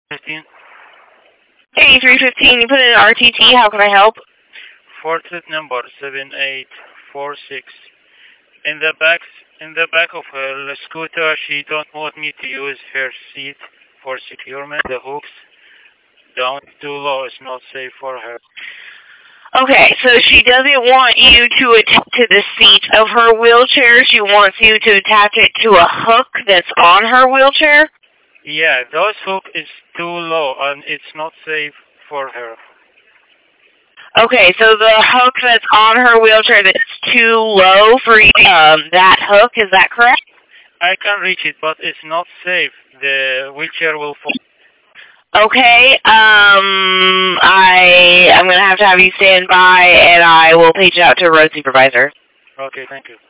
15. Hey, 315, you put in an RTT, how can I help? Fortlet number 7846. In the back of her scooter, she don't want me to use her seat for securement. The hooks down too low. It's not safe for her. Okay, so she doesn't want you to attach to the seat of her wheelchair. She wants you to attach it to a hook that's on her wheelchair? Yeah, those hook is too low and it's not safe for her. Okay, so the hook that's on her wheelchair that's too low for that hook, is that correct? I can reach it, but it's not safe. The wheelchair will fall. Okay, I'm gonna have to have you stand by, and I will page it out to a road supervisor. Okay, thank you.